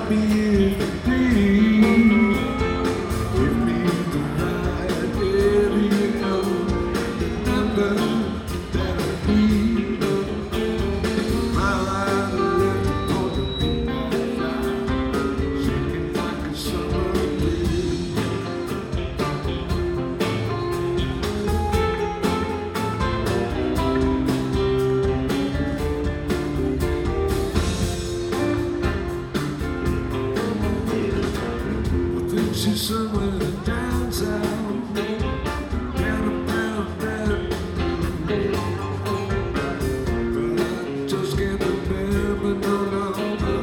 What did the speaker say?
me if you please. Give me the right area, the number that I need. My right left on the midnight flight, shaking like a summer breeze. She's somewhere down south, down about that. But I just can't remember no number.